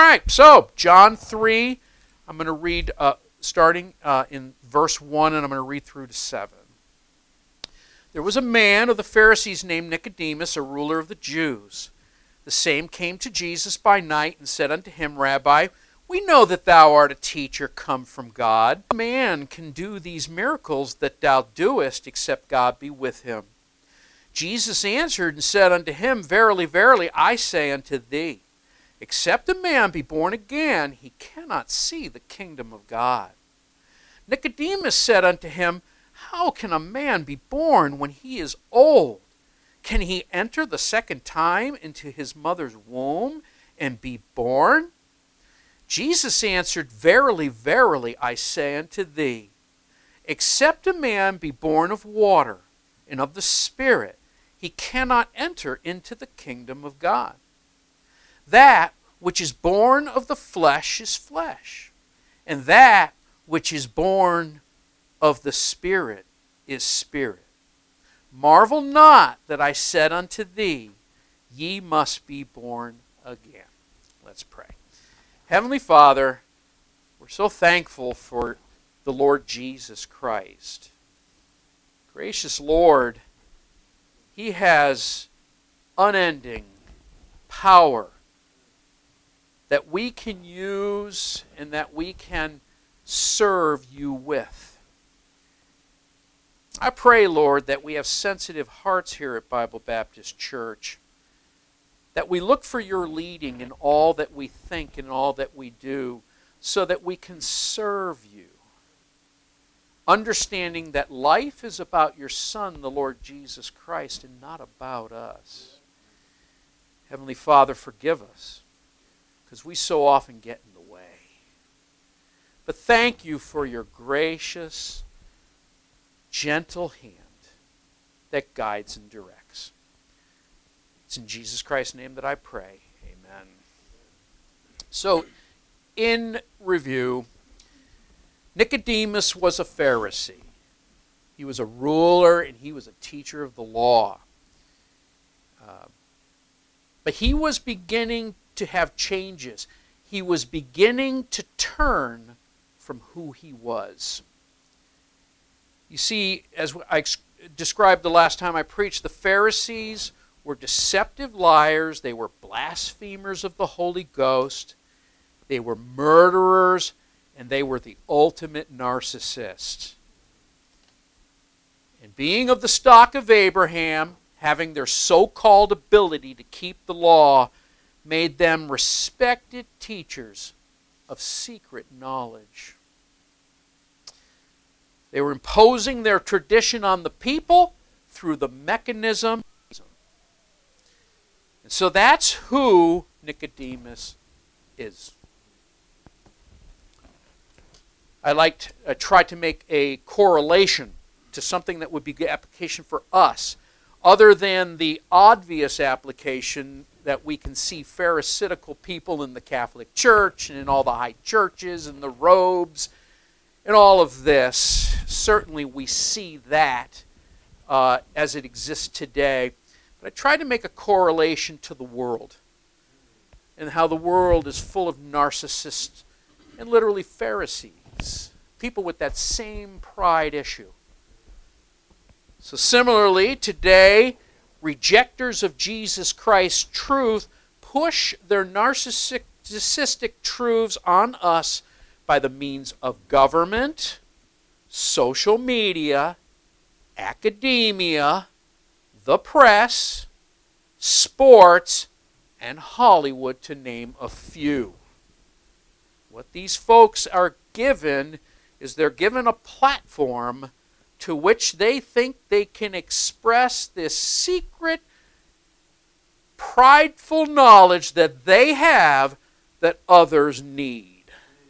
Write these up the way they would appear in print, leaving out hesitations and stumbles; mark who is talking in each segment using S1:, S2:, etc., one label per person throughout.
S1: right, so John 3, I'm going to read starting in verse 1, and I'm going to read through to 7. There was a man of the Pharisees named Nicodemus, a ruler of the Jews. The same came to Jesus by night and said unto him, Rabbi, we know that thou art a teacher come from God. No man can do these miracles that thou doest, except God be with him. Jesus answered and said unto him, Verily, verily, I say unto thee, except a man be born again, he cannot see the kingdom of God. Nicodemus said unto him, How can a man be born when he is old? Can he enter the second time into his mother's womb and be born? Jesus answered, Verily, verily, I say unto thee, except a man be born of water and of the Spirit, he cannot enter into the kingdom of God. That which is born of the flesh is flesh, and that which is born of the Spirit is spirit. Marvel not that I said unto thee, ye must be born again. Let's pray. Heavenly Father, we're so thankful for the Lord Jesus Christ. Gracious Lord, He has unending power that we can use and that we can serve you with. I pray, Lord, that we have sensitive hearts here at Bible Baptist Church, that we look for your leading in all that we think and all that we do, so that we can serve you, understanding that life is about your Son, the Lord Jesus Christ, and not about us. Heavenly Father, forgive us, because we so often get in the way. But thank you for your gracious, gentle hand that guides and directs. It's in Jesus Christ's name that I pray. Amen. So, in review, Nicodemus was a Pharisee. He was a ruler and he was a teacher of the law. But he was beginning to have changes. He was beginning to turn from who he was. You see, as I described the last time I preached, the Pharisees were deceptive liars. They were blasphemers of the Holy Ghost. They were murderers, and they were the ultimate narcissists. And being of the stock of Abraham, having their so-called ability to keep the law, made them respected teachers of secret knowledge. They were imposing their tradition on the people through the mechanism. And so that's who Nicodemus is. I tried to make a correlation to something that would be good application for us, other than the obvious application that we can see Pharisaical people in the Catholic Church and in all the high churches and the robes and all of this. Certainly we see that as it exists today. But I tried to make a correlation to the world and how the world is full of narcissists and literally Pharisees, people with that same pride issue. So similarly, today, rejectors of Jesus Christ's truth push their narcissistic truths on us by the means of government, social media, academia, the press, sports, and Hollywood, to name a few. What these folks are given is they're given a platform to which they think they can express this secret, prideful knowledge that they have that others need,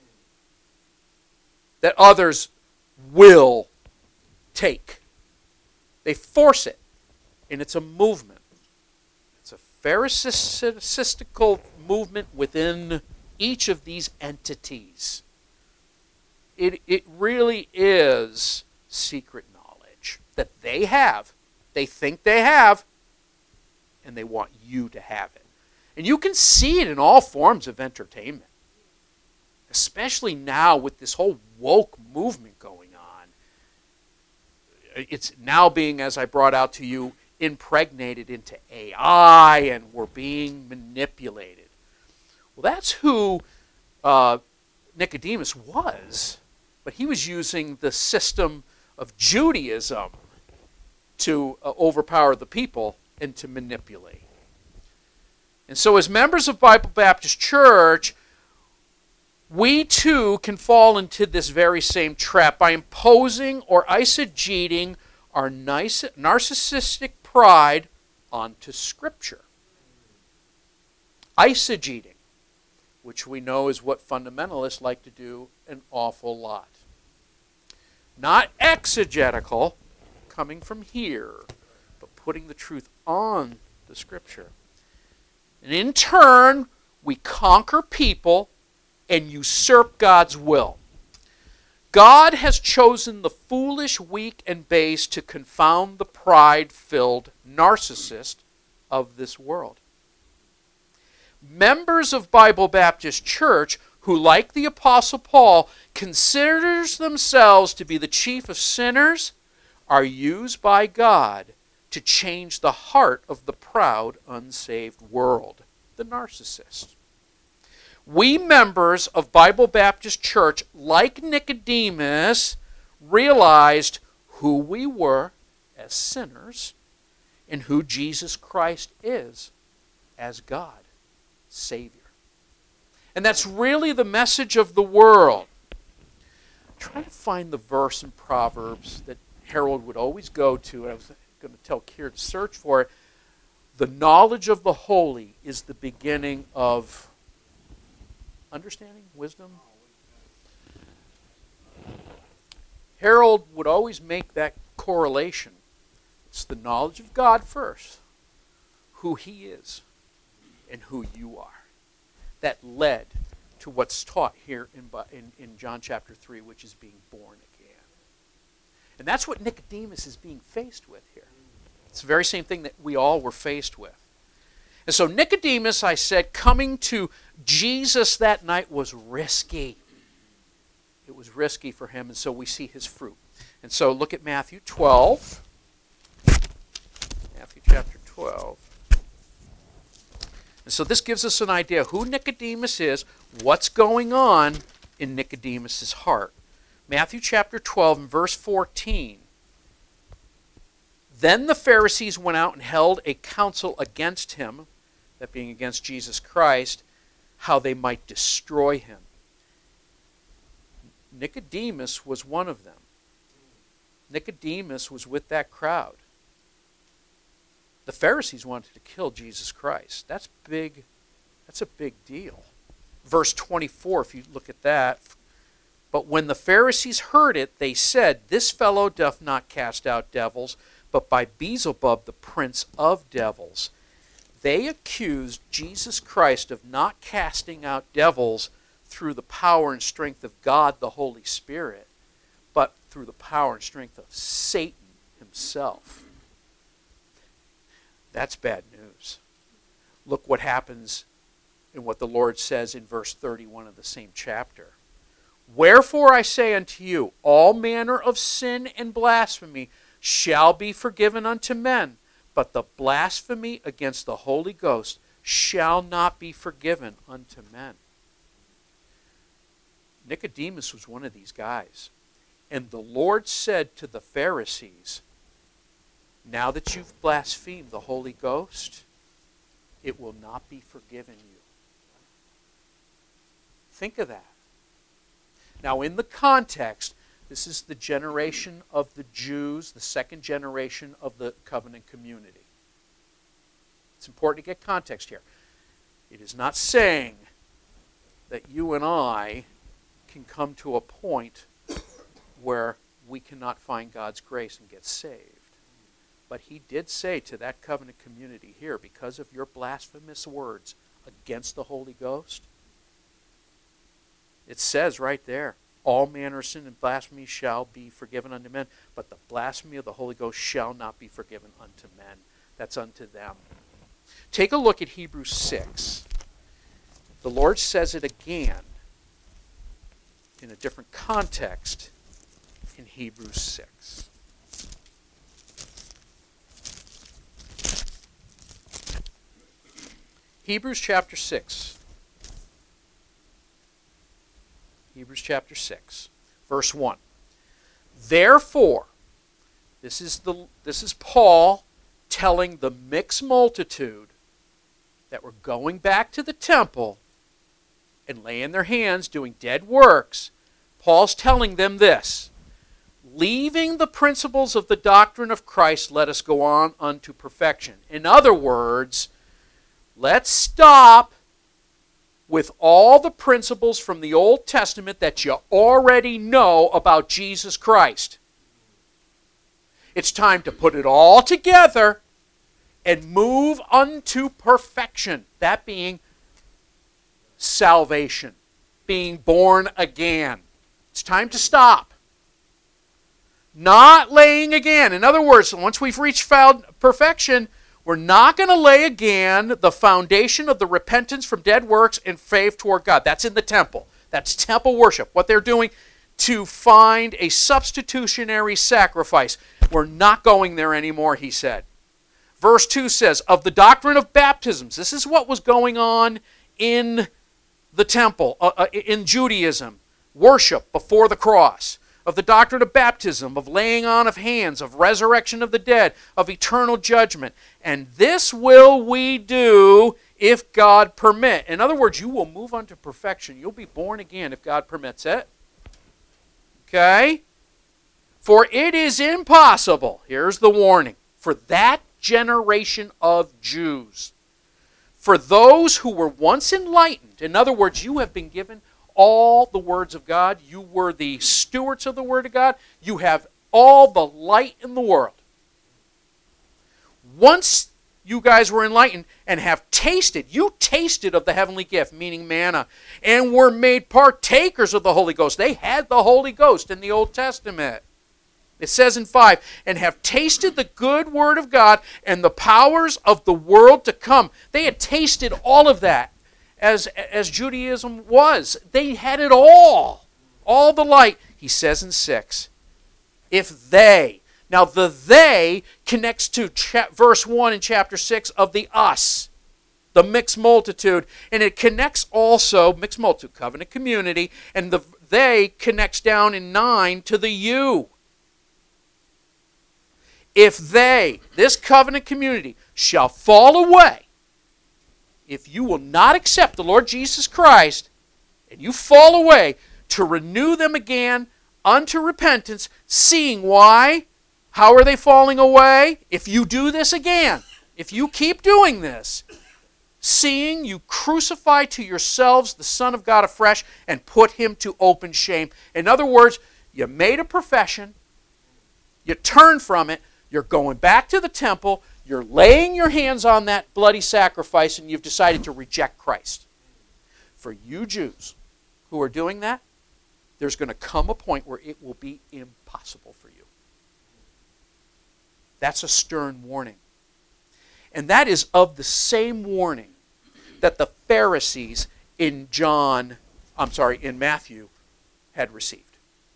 S1: that others will take. They force it, and it's a movement. It's a Pharisaical movement within each of these entities. It really is secret knowledge that they have, they think they have, and they want you to have it. And you can see it in all forms of entertainment, especially now with this whole woke movement going on. It's now being, as I brought out to you, impregnated into AI, and we're being manipulated. Well, that's who Nicodemus was, but he was using the system of Judaism to overpower the people and to manipulate. And so as members of Bible Baptist Church, we too can fall into this very same trap by imposing or eisegeting our narcissistic pride onto Scripture. Eisegeting, which we know is what fundamentalists like to do an awful lot. Not exegetical, coming from here, but putting the truth on the Scripture. And in turn, we conquer people and usurp God's will. God has chosen the foolish, weak, and base to confound the pride-filled narcissist of this world. Members of Bible Baptist Church who, like the Apostle Paul, considers themselves to be the chief of sinners are used by God to change the heart of the proud, unsaved world, the narcissist. We members of Bible Baptist Church, like Nicodemus, realized who we were as sinners and who Jesus Christ is as God, Savior. And that's really the message of the world. Try to find the verse in Proverbs that Harold would always go to, and I was going to tell Keir to search for it. The knowledge of the holy is the beginning of understanding, wisdom. Harold would always make that correlation. It's the knowledge of God first, who He is, and who you are. That led to what's taught here in John chapter 3, which is being born again. And that's what Nicodemus is being faced with here. It's the very same thing that we all were faced with. And so Nicodemus, I said, coming to Jesus that night was risky. It was risky for him, and so we see his fruit. And so look at Matthew 12. Matthew chapter 12. And so this gives us an idea who Nicodemus is, what's going on in Nicodemus' heart. Matthew chapter 12 and verse 14. Then the Pharisees went out and held a council against him, that being against Jesus Christ, how they might destroy him. Nicodemus was one of them. Nicodemus was with that crowd. The Pharisees wanted to kill Jesus Christ. That's big. That's a big deal. Verse 24, if you look at that. But when the Pharisees heard it, they said, "This fellow doth not cast out devils, but by Beelzebub, the prince of devils." They accused Jesus Christ of not casting out devils through the power and strength of God, the Holy Spirit, but through the power and strength of Satan himself. That's bad news. Look what happens in what the Lord says in verse 31 of the same chapter. "Wherefore I say unto you, all manner of sin and blasphemy shall be forgiven unto men, but the blasphemy against the Holy Ghost shall not be forgiven unto men." Nicodemus was one of these guys. And the Lord said to the Pharisees, now that you've blasphemed the Holy Ghost, it will not be forgiven you. Think of that. Now in the context, this is the generation of the Jews, the second generation of the covenant community. It's important to get context here. It is not saying that you and I can come to a point where we cannot find God's grace and get saved. But he did say to that covenant community here, because of your blasphemous words against the Holy Ghost, it says right there, all manner of sin and blasphemy shall be forgiven unto men, but the blasphemy of the Holy Ghost shall not be forgiven unto men. That's unto them. Take a look at Hebrews 6. The Lord says it again in a different context in Hebrews 6. Hebrews chapter 6. Hebrews chapter 6, verse 1. Therefore, this is Paul telling the mixed multitude that were going back to the temple and laying their hands, doing dead works. Paul's telling them this: leaving the principles of the doctrine of Christ, let us go on unto perfection. In other words, let's stop with all the principles from the Old Testament that you already know about Jesus Christ. It's time to put it all together and move unto perfection. That being salvation, being born again. It's time to stop. Not laying again. In other words, once we've reached perfection, we're not going to lay again the foundation of the repentance from dead works and faith toward God. That's in the temple. That's temple worship. What they're doing to find a substitutionary sacrifice. We're not going there anymore, he said. Verse 2 says, of the doctrine of baptisms. This is what was going on in the temple, in Judaism. Worship before the cross. Of the doctrine of baptism, of laying on of hands, of resurrection of the dead, of eternal judgment. And this will we do if God permit. In other words, you will move unto perfection. You'll be born again if God permits it. Okay? For it is impossible, here's the warning, for that generation of Jews, for those who were once enlightened, in other words, you have been given all the words of God. You were the stewards of the Word of God. You have all the light in the world. Once you guys were enlightened and have tasted, you tasted of the heavenly gift, meaning manna, and were made partakers of the Holy Ghost. They had the Holy Ghost in the Old Testament. It says in 5, and have tasted the good word of God and the powers of the world to come. They had tasted all of that. As Judaism was. They had it all the light. He says in 6, if they, now the they connects to verse 1 in chapter 6 of the us, the mixed multitude, and it connects also, mixed multitude, covenant community, and the they connects down in 9 to the you. If they, this covenant community, shall fall away, if you will not accept the Lord Jesus Christ, and you fall away, to renew them again unto repentance, seeing why? How are they falling away? If you do this again, if you keep doing this, seeing you crucify to yourselves the Son of God afresh and put him to open shame. In other words, you made a profession, you turned from it, you're going back to the temple, you're laying your hands on that bloody sacrifice, and you've decided to reject Christ. For you Jews who are doing that, there's going to come a point where it will be impossible for you. That's a stern warning. And that is of the same warning that the Pharisees in Matthew had received.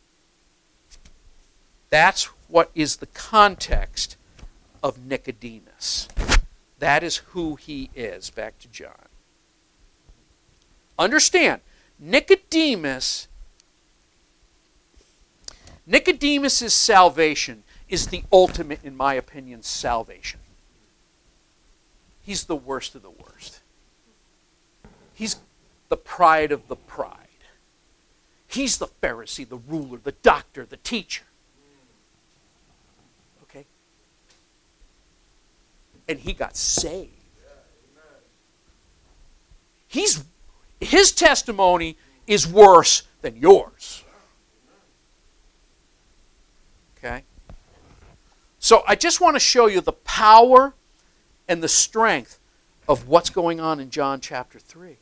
S1: That's what is the context of Nicodemus. That is who he is. Back to John. Understand, Nicodemus' salvation is the ultimate, in my opinion, salvation. He's the worst of the worst. He's the pride of the pride. He's the Pharisee, the ruler, the doctor, the teacher. And he got saved. His testimony is worse than yours. Okay? So I just want to show you the power and the strength of what's going on in John chapter 3.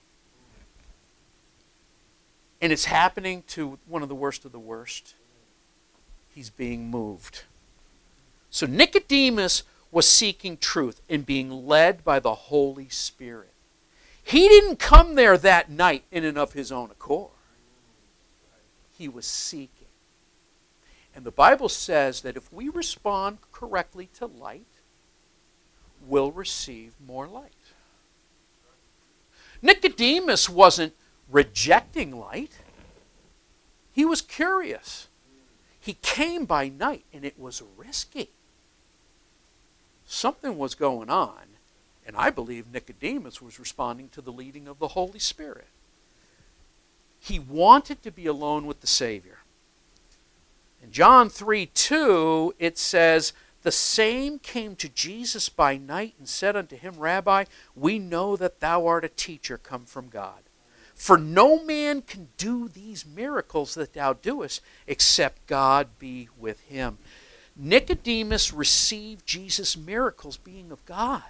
S1: And it's happening to one of the worst of the worst. He's being moved. So Nicodemus was seeking truth and being led by the Holy Spirit. He didn't come there that night in and of his own accord. He was seeking. And the Bible says that if we respond correctly to light, we'll receive more light. Nicodemus wasn't rejecting light. He was curious. He came by night, and it was risky. Something was going on, and I believe Nicodemus was responding to the leading of the Holy Spirit. He wanted to be alone with the Savior. In John 3:2, it says, "The same came to Jesus by night and said unto him, Rabbi, we know that thou art a teacher come from God. For no man can do these miracles that thou doest, except God be with him." Nicodemus received Jesus' miracles being of God.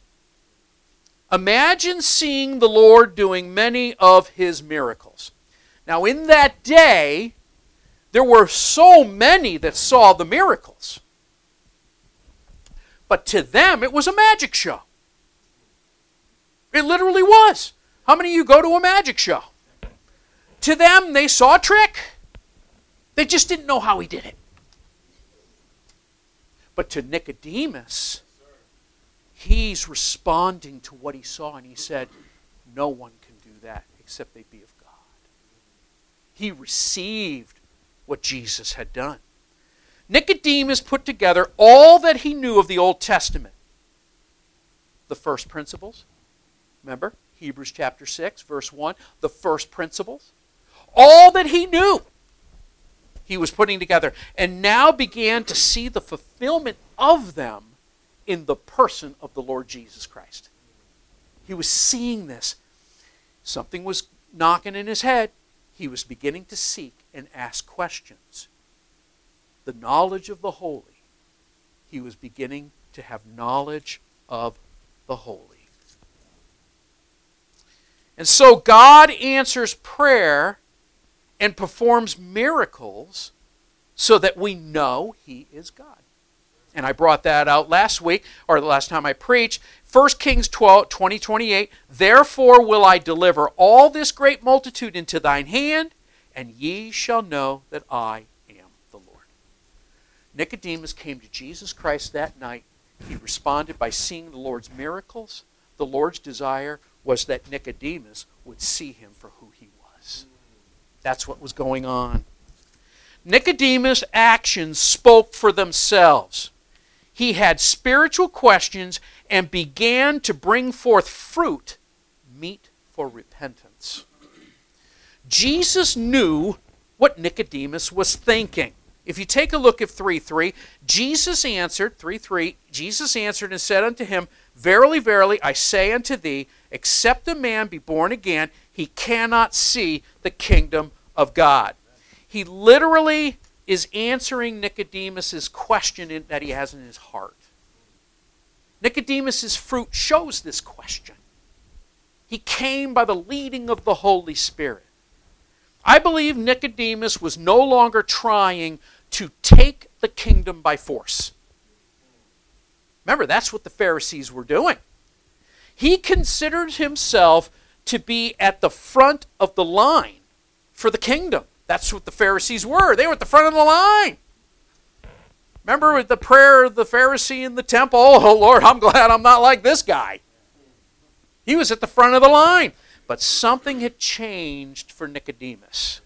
S1: Imagine seeing the Lord doing many of his miracles. Now, in that day, there were so many that saw the miracles. But to them, it was a magic show. It literally was. How many of you go to a magic show? To them, they saw a trick. They just didn't know how he did it. But to Nicodemus, he's responding to what he saw, and he said, no one can do that except they be of God. He received what Jesus had done. Nicodemus put together all that he knew of the Old Testament. The first principles. Remember, Hebrews chapter 6, verse 1. The first principles. All that he knew, he was putting together. And now began to see the fulfillment of them in the person of the Lord Jesus Christ. He was seeing this. Something was knocking in his head. He was beginning to seek and ask questions. The knowledge of the holy. He was beginning to have knowledge of the holy. And so God answers prayer and performs miracles so that we know he is God. And I brought that out last week, or the last time I preached. 1 Kings 20:28, "Therefore will I deliver all this great multitude into thine hand, and ye shall know that I am the Lord." Nicodemus came to Jesus Christ that night. He responded by seeing the Lord's miracles. The Lord's desire was that Nicodemus would see him for who he was. That's what was going on. Nicodemus' actions spoke for themselves. He had spiritual questions and began to bring forth fruit, meet for repentance. Jesus knew what Nicodemus was thinking. If you take a look at 3:3, Jesus answered and said unto him, "Verily, verily, I say unto thee, except a man be born again, he cannot see the kingdom of God." He literally is answering Nicodemus' question that he has in his heart. Nicodemus' fruit shows this question. He came by the leading of the Holy Spirit. I believe Nicodemus was no longer trying to take the kingdom by force. Remember, that's what the Pharisees were doing. He considered himself to be at the front of the line for the kingdom. That's what the Pharisees were. They were at the front of the line. Remember the prayer of the Pharisee in the temple? "Oh, Lord, I'm glad I'm not like this guy." He was at the front of the line. But something had changed for Nicodemus.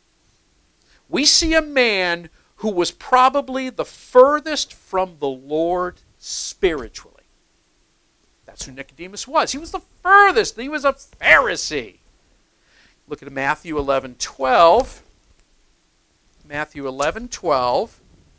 S1: We see a man who was probably the furthest from the Lord spiritually. That's who Nicodemus was. He was the furthest. He was a Pharisee. Look at Matthew 11:12. Matthew 11:12.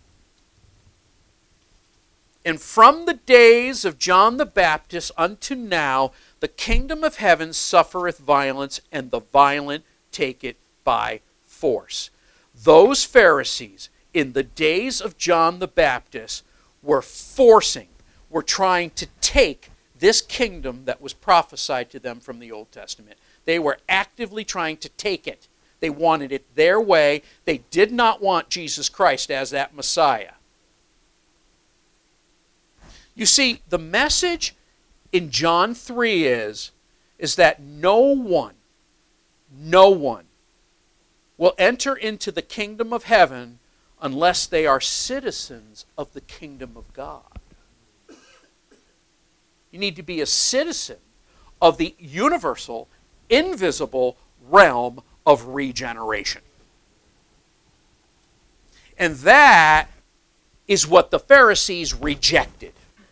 S1: "And from the days of John the Baptist unto now, the kingdom of heaven suffereth violence, and the violent take it by force." Those Pharisees in the days of John the Baptist were trying to take this kingdom that was prophesied to them from the Old Testament. They were actively trying to take it. They wanted it their way. They did not want Jesus Christ as that Messiah. You see, the message in John 3 is that no one will enter into the kingdom of heaven unless they are citizens of the kingdom of God. You need to be a citizen of the universal, invisible realm of regeneration. And that is what the Pharisees rejected.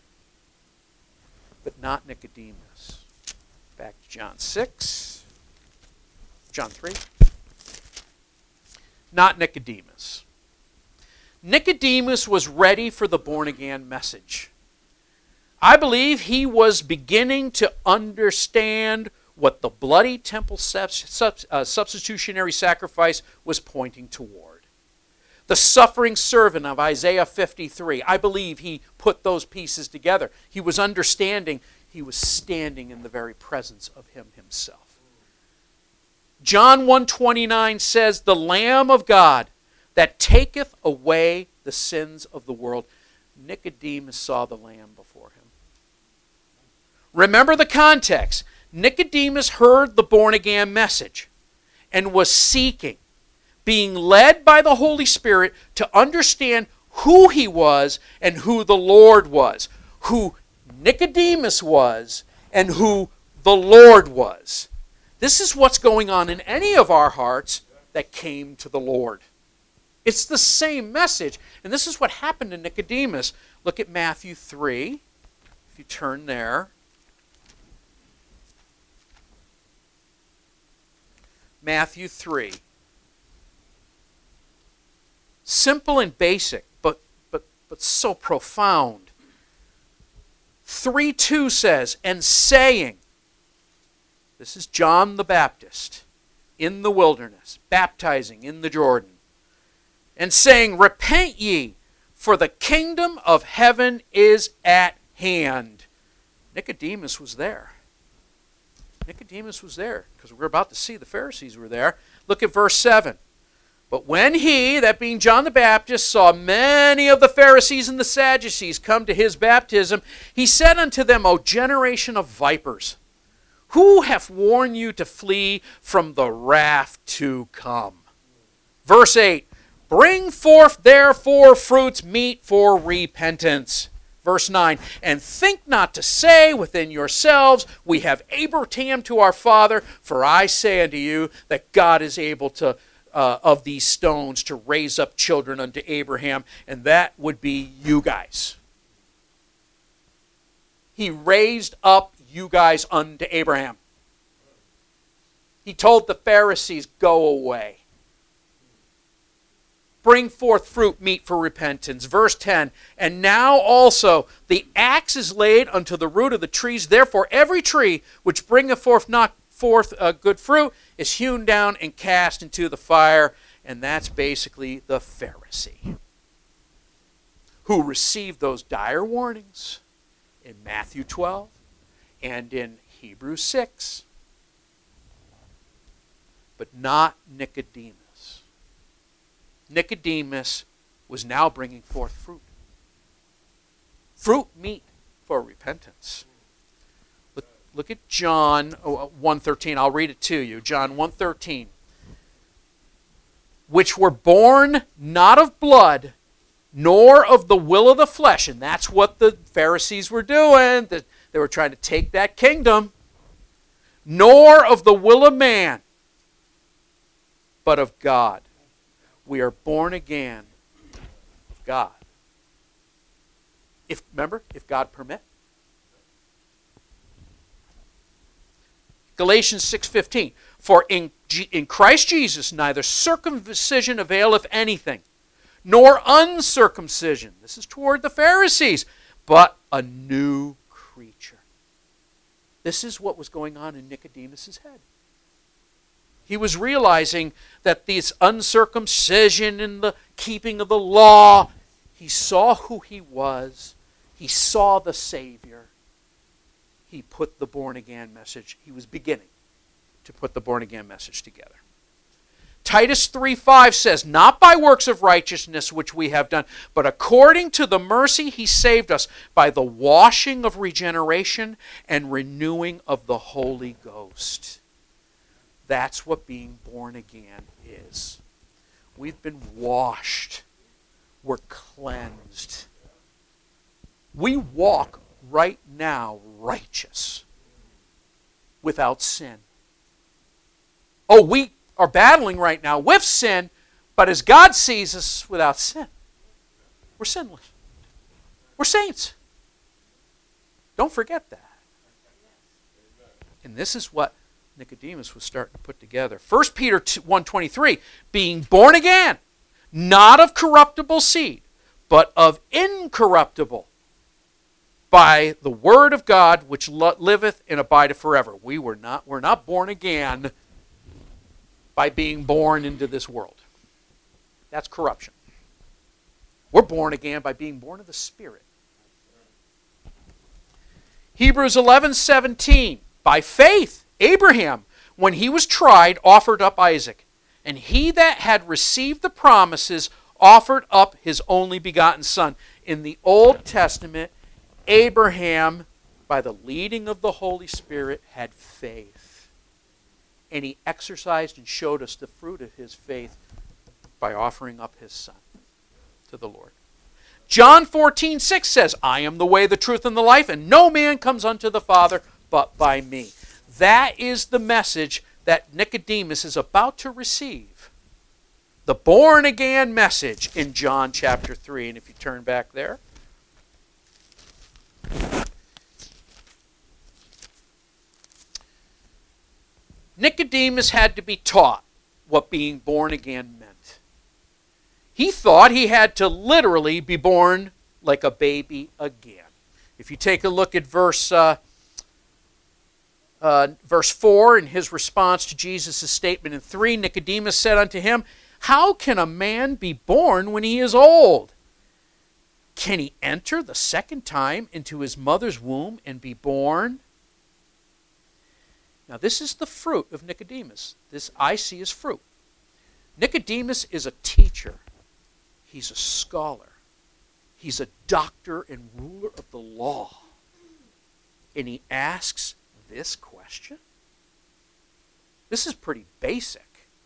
S1: But not Nicodemus. Back to John 6. John 3. Not Nicodemus. Nicodemus was ready for the born-again message. I believe he was beginning to understand what the bloody temple substitutionary sacrifice was pointing toward. The suffering servant of Isaiah 53. I believe he put those pieces together. He was understanding. He was standing in the very presence of him himself. John 1:29 says, "The Lamb of God that taketh away the sins of the world." Nicodemus saw the Lamb before him. Remember the context. Nicodemus heard the born-again message and was seeking, being led by the Holy Spirit to understand who he was and who the Lord was, who Nicodemus was and who the Lord was. This is what's going on in any of our hearts that came to the Lord. It's the same message, and this is what happened to Nicodemus. Look at Matthew 3, if you turn there. Matthew 3. Simple and basic, but so profound. 3:2 says, "And saying," this is John the Baptist in the wilderness, baptizing in the Jordan, "and saying, Repent ye, for the kingdom of heaven is at hand." Nicodemus was there. Nicodemus was there, because we're about to see the Pharisees were there. Look at verse 7. "But when he," that being John the Baptist, "saw many of the Pharisees and the Sadducees come to his baptism, he said unto them, O generation of vipers, who hath warned you to flee from the wrath to come?" Verse 8, "Bring forth therefore fruits meet for repentance." Verse 9, "And think not to say within yourselves, We have Abraham to our father, for I say unto you that God is able to of these stones to raise up children unto Abraham," and that would be you guys. He raised up you guys unto Abraham. He told the Pharisees, go away. Bring forth fruit meet for repentance. Verse 10, "And now also the axe is laid unto the root of the trees. Therefore every tree which bringeth forth not forth good fruit is hewn down and cast into the fire." And that's basically the Pharisee who received those dire warnings in Matthew 12 and in Hebrews 6. But not Nicodemus. Nicodemus was now bringing forth fruit. Fruit meet for repentance. Look at John 1:13. I'll read it to you. John 1:13. "Which were born not of blood, nor of the will of the flesh." And that's what the Pharisees were doing. They were trying to take that kingdom. "Nor of the will of man, but of God." We are born again of God. Remember, if God permit. Galatians 6:15. "For in Christ Jesus neither circumcision availeth anything, nor uncircumcision," this is toward the Pharisees, "but a new creature." This is what was going on in Nicodemus' head. He was realizing that this uncircumcision and the keeping of the law, he saw who he was. He saw the Savior. He put the born-again message. He was beginning to put the born-again message together. Titus 3:5 says, not by works of righteousness which we have done, but according to the mercy he saved us by the washing of regeneration and renewing of the Holy Ghost. That's what being born again is. We've been washed. We're cleansed. We walk right now righteous, without sin. Oh, we are battling right now with sin, but as God sees us, without sin. We're sinless. We're saints. Don't forget that. And this is what Nicodemus was starting to put together. 1 Peter 1:23, being born again, not of corruptible seed, but of incorruptible, by the word of God which liveth and abideth forever. We're not born again by being born into this world. That's corruption. We're born again by being born of the Spirit. Hebrews 11:17, by faith Abraham, when he was tried, offered up Isaac. And he that had received the promises offered up his only begotten son. In the Old Testament, Abraham, by the leading of the Holy Spirit, had faith. And he exercised and showed us the fruit of his faith by offering up his son to the Lord. John 14:6 says, I am the way, the truth, and the life, and no man comes unto the Father but by me. That is the message that Nicodemus is about to receive. The born again message in John chapter 3. And if you turn back there. Nicodemus had to be taught what being born again meant. He thought he had to literally be born like a baby again. If you take a look at verse 4 in his response to Jesus' statement in 3, Nicodemus said unto him, how can a man be born when he is old? Can he enter the second time into his mother's womb and be born? Now this is the fruit of Nicodemus. This I see as fruit. Nicodemus is a teacher. He's a scholar. He's a doctor and ruler of the law. And he asks this question? This is pretty basic.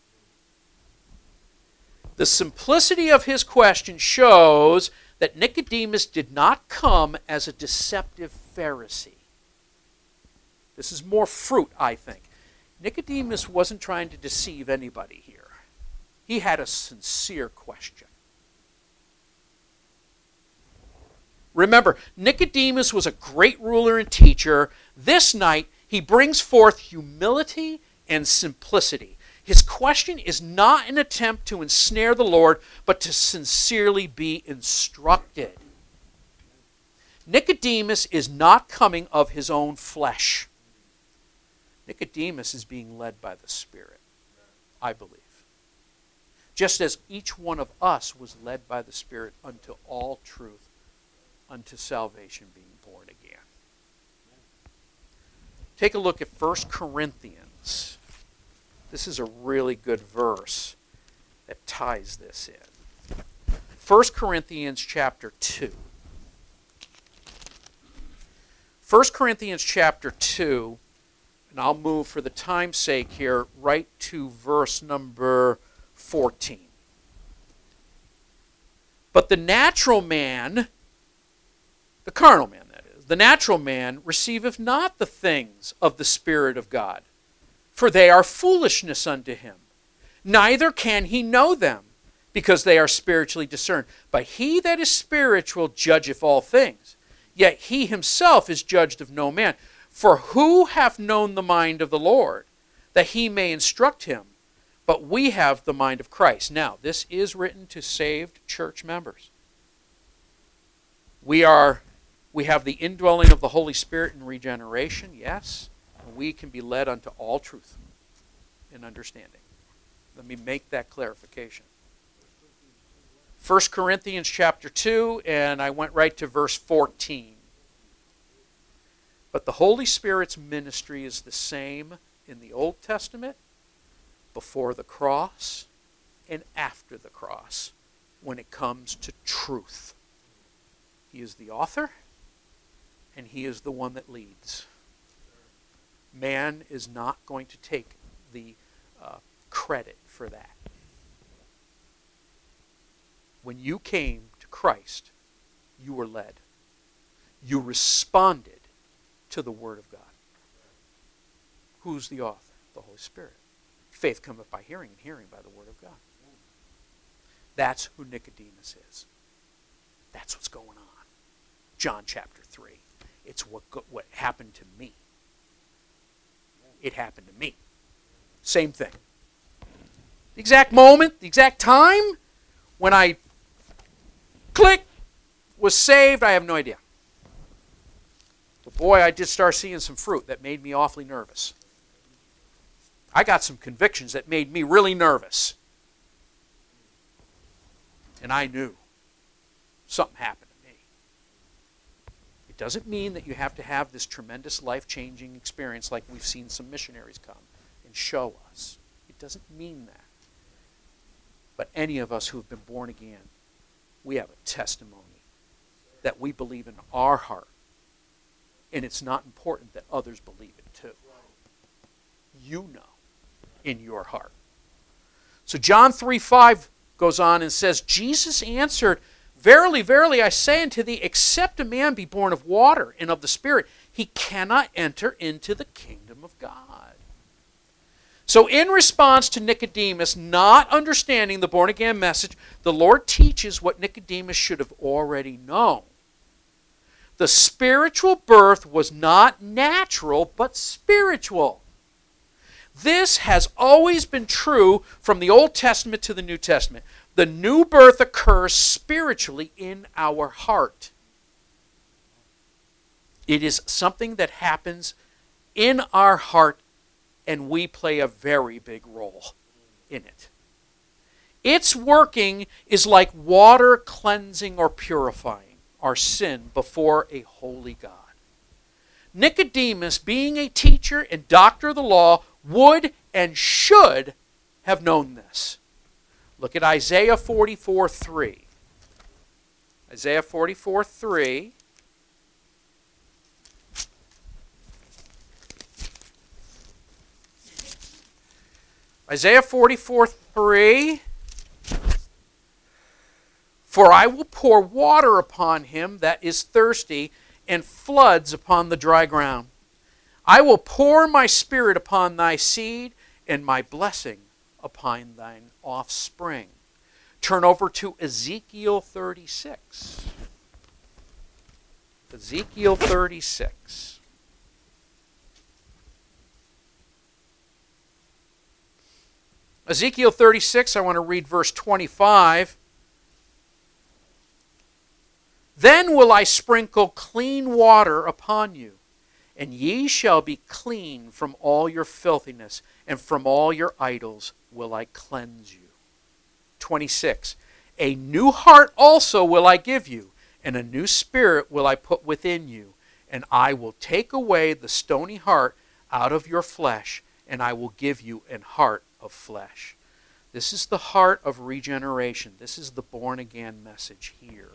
S1: The simplicity of his question shows that Nicodemus did not come as a deceptive Pharisee. This is more fruit, I think. Nicodemus wasn't trying to deceive anybody here. He had a sincere question. Remember, Nicodemus was a great ruler and teacher. This night, he brings forth humility and simplicity. His question is not an attempt to ensnare the Lord, but to sincerely be instructed. Nicodemus is not coming of his own flesh. Nicodemus is being led by the Spirit, I believe. Just as each one of us was led by the Spirit unto all truth, unto salvation, being born again. Take a look at 1 Corinthians. This is a really good verse that ties this in. 1 Corinthians chapter 2. 1 Corinthians chapter 2, and I'll move for the time's sake here right to verse number 14. But the natural man, the carnal man that is, the natural man receiveth not the things of the Spirit of God, for they are foolishness unto him. Neither can he know them, because they are spiritually discerned. But he that is spiritual judgeth all things, yet he himself is judged of no man. For who hath known the mind of the Lord, that he may instruct him? But we have the mind of Christ. Now, this is written to saved church members. We have the indwelling of the Holy Spirit in regeneration, yes. And we can be led unto all truth and understanding. Let me make that clarification. 1 Corinthians chapter 2, and I went right to verse 14. But the Holy Spirit's ministry is the same in the Old Testament, before the cross, and after the cross when it comes to truth. He is the author, and he is the one that leads. Man is not going to take the credit for that. When you came to Christ, you were led. You responded to the Word of God. Who's the author? The Holy Spirit. Faith cometh by hearing, and hearing by the Word of God. That's who Nicodemus is. That's what's going on. John chapter 3. It's what happened to me. It happened to me. Same thing. The exact moment, the exact time when I was saved, I have no idea. But boy, I did start seeing some fruit that made me awfully nervous. I got some convictions that made me really nervous. And I knew something happened to me. It doesn't mean that you have to have this tremendous life-changing experience like we've seen some missionaries come and show us. It doesn't mean that. But any of us who have been born again, we have a testimony that we believe in our heart. And it's not important that others believe it too. You know in your heart. So John 3:5 goes on and says, Jesus answered, Verily, verily, I say unto thee, except a man be born of water and of the Spirit, he cannot enter into the kingdom of God. So in response to Nicodemus not understanding the born-again message, the Lord teaches what Nicodemus should have already known. The spiritual birth was not natural, but spiritual. This has always been true from the Old Testament to the New Testament. The new birth occurs spiritually in our heart. It is something that happens in our heart, and we play a very big role in it. Its working is like water cleansing or purifying our sin before a holy God. Nicodemus, being a teacher and doctor of the law, would and should have known this. Look at Isaiah 44:3. Isaiah 44:3. Isaiah 44:3. For I will pour water upon him that is thirsty, and floods upon the dry ground. I will pour my spirit upon thy seed, and my blessing upon thine offspring. Turn over to Ezekiel 36. Ezekiel 36. Ezekiel 36, I want to read verse 25. Then will I sprinkle clean water upon you, and ye shall be clean from all your filthiness, and from all your idols will I cleanse you. 26. A new heart also will I give you, and a new spirit will I put within you, and I will take away the stony heart out of your flesh, and I will give you an heart of flesh. This is the heart of regeneration. This is the born-again message here.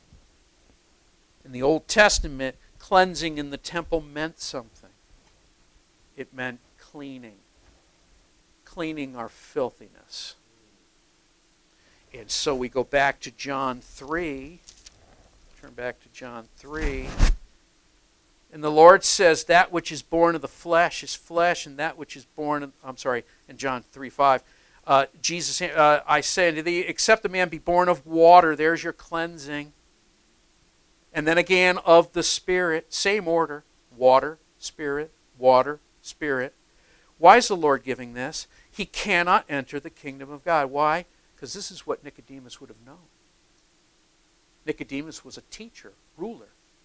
S1: In the Old Testament, cleansing in the temple meant something. It meant cleaning. Cleaning our filthiness. And so we go back to John 3. Turn back to John 3. And the Lord says, that which is born of the flesh is flesh, and that which is born of, in John 3:5. Jesus, I say unto thee, except a man be born of water, there's your cleansing. And then again, of the Spirit, same order, water, Spirit, water, Spirit. Why is the Lord giving this? He cannot enter the kingdom of God. Why? Because this is what Nicodemus would have known. Nicodemus was a teacher, ruler,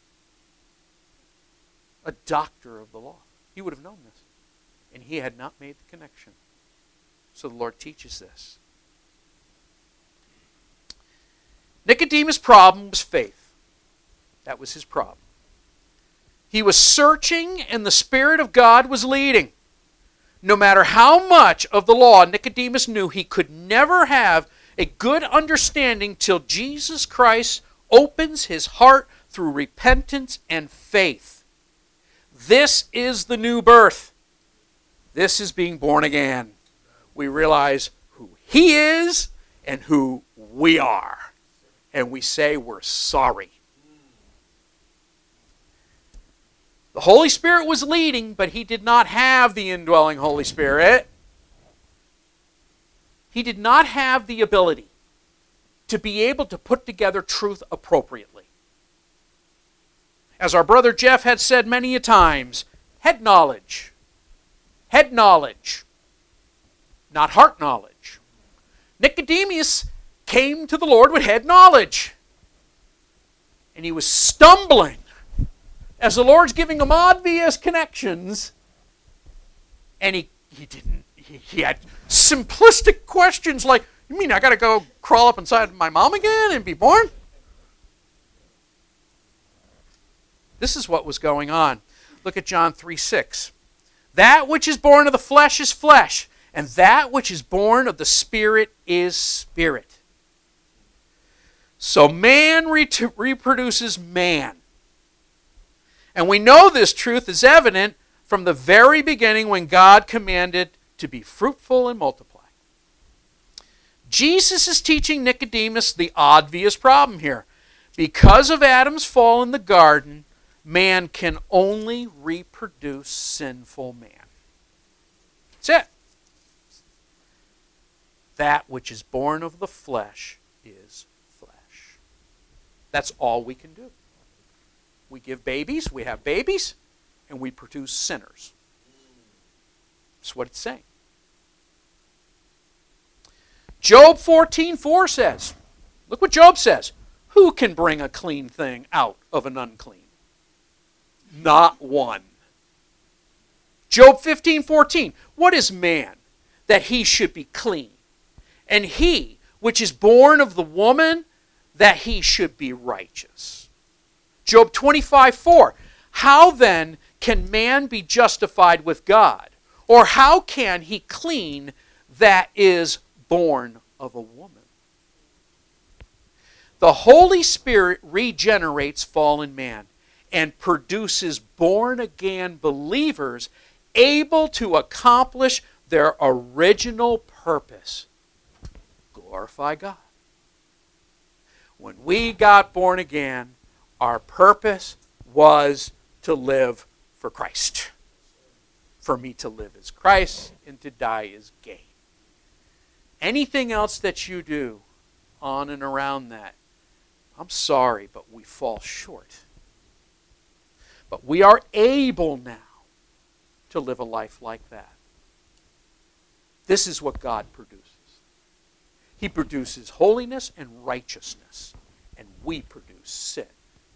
S1: a doctor of the law. He would have known this. And he had not made the connection. So the Lord teaches this. Nicodemus' problem was faith. That was his problem. He was searching and the Spirit of God was leading. No matter how much of the law Nicodemus knew, he could never have a good understanding till Jesus Christ opens his heart through repentance and faith. This is the new birth. This is being born again. We realize who he is and who we are. And we say we're sorry. The Holy Spirit was leading, but he did not have the indwelling Holy Spirit. He did not have the ability to be able to put together truth appropriately. As our brother Jeff had said many a times, head knowledge. Head knowledge, not heart knowledge. Nicodemus came to the Lord with head knowledge. And he was stumbling as the Lord's giving him obvious connections. And he had simplistic questions like, you mean I got to go crawl up inside my mom again and be born? This is what was going on. Look at John 3:6. That which is born of the flesh is flesh, and that which is born of the Spirit is spirit. So man reproduces man. And we know this truth is evident from the very beginning when God commanded to be fruitful and multiply. Jesus is teaching Nicodemus the obvious problem here. Because of Adam's fall in the garden, man can only reproduce sinful man. That's it. That which is born of the flesh is flesh. That's all we can do. We give babies, we have babies, and we produce sinners. That's what it's saying. Job 14:4 says, look what Job says, who can bring a clean thing out of an unclean? Not one. Job 15:14, what is man that he should be clean? And he which is born of the woman that he should be righteous. Job 25:4, how then can man be justified with God? Or how can he clean that is born of a woman? The Holy Spirit regenerates fallen man and produces born-again believers able to accomplish their original purpose. Glorify God. When we got born again, our purpose was to live for Christ. For me to live is Christ, and to die is gain. Anything else that you do on and around that, I'm sorry, but we fall short. But we are able now to live a life like that. This is what God produces. He produces holiness and righteousness, and we produce sin.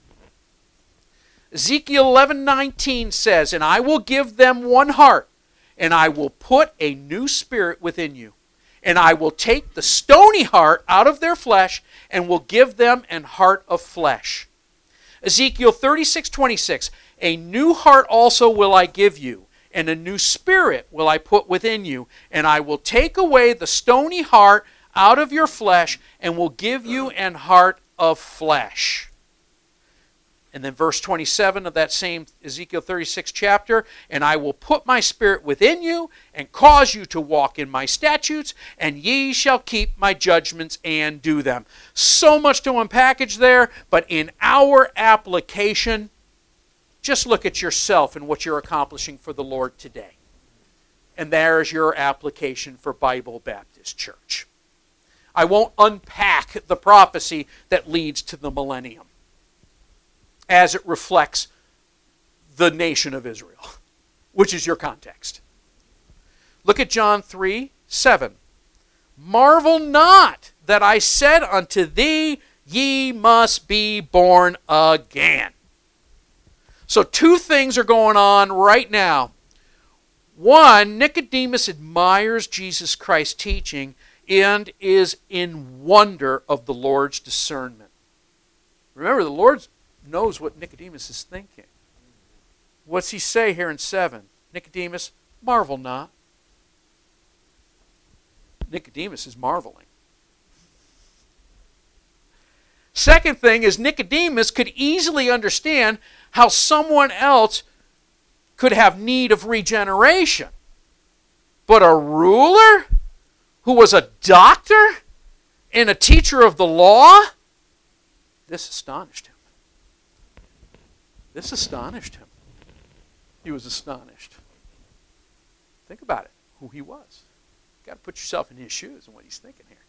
S1: Ezekiel 11:19 says, and I will give them one heart, and I will put a new spirit within you. And I will take the stony heart out of their flesh, and will give them an heart of flesh. Ezekiel 36:26, a new heart also will I give you, and a new spirit will I put within you. And I will take away the stony heart out of your flesh, and will give you an heart of flesh. And then verse 27 of that same Ezekiel 36 chapter, and I will put my spirit within you and cause you to walk in my statutes, and ye shall keep my judgments and do them. So much to unpackage there, but in our application, just look at yourself and what you're accomplishing for the Lord today. And there's your application for Bible Baptist Church. I won't unpack the prophecy that leads to the millennium as it reflects the nation of Israel, which is your context. Look at John 3:7. Marvel not that I said unto thee, ye must be born again. So two things are going on right now. One, Nicodemus admires Jesus Christ's teaching and is in wonder of the Lord's discernment. Remember, the Lord knows what Nicodemus is thinking. What's he say here in 7? Nicodemus, marvel not. Nicodemus is marveling. Second thing is Nicodemus could easily understand how someone else could have need of regeneration. But a ruler who was a doctor and a teacher of the law, this astonished him. This astonished him. He was astonished. Think about it, who he was. You've got to put yourself in his shoes and what he's thinking here.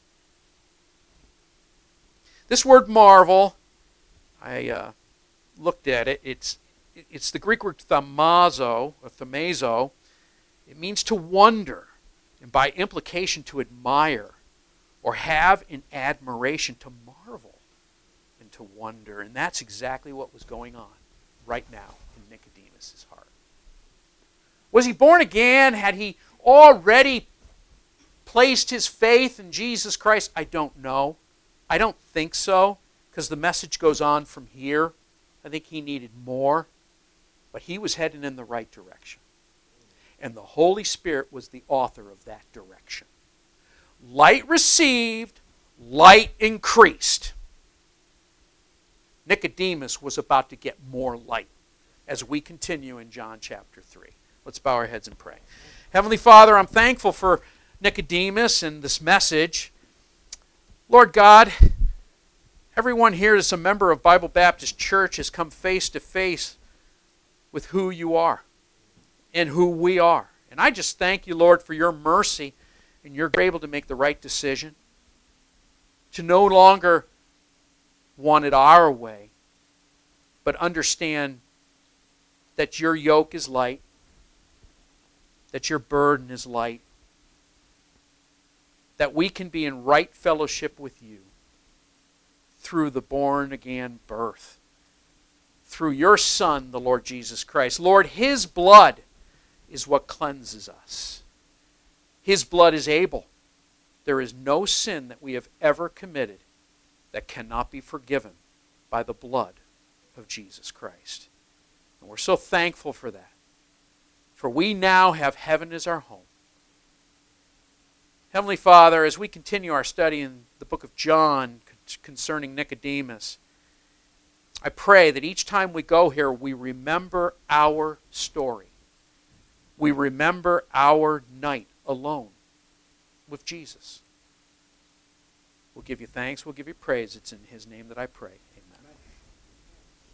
S1: This word marvel, I looked at it. It's the Greek word thamazo, or thamazo. It means to wonder, and by implication to admire, or have in admiration, to marvel and to wonder. And that's exactly what was going on right now in Nicodemus' heart. Was he born again? Had he already placed his faith in Jesus Christ? I don't know. I don't think so, because the message goes on from here. I think he needed more, but he was heading in the right direction. And the Holy Spirit was the author of that direction. Light received, light increased. Nicodemus was about to get more light as we continue in John chapter 3. Let's bow our heads and pray. Heavenly Father, I'm thankful for Nicodemus and this message. Lord God, everyone here that's a member of Bible Baptist Church has come face to face with who you are and who we are. And I just thank you, Lord, for your mercy, and you're able to make the right decision, to no longer want it our way, but understand that your yoke is light, that your burden is light, that we can be in right fellowship with you through the born-again birth, through your Son, the Lord Jesus Christ. Lord, his blood is what cleanses us. His blood is able. There is no sin that we have ever committed that cannot be forgiven by the blood of Jesus Christ. And we're so thankful for that. For we now have heaven as our home. Heavenly Father, as we continue our study in the book of John concerning Nicodemus, I pray that each time we go here, we remember our story. We remember our night alone with Jesus. We'll give you thanks. We'll give you praise. It's in his name that I pray.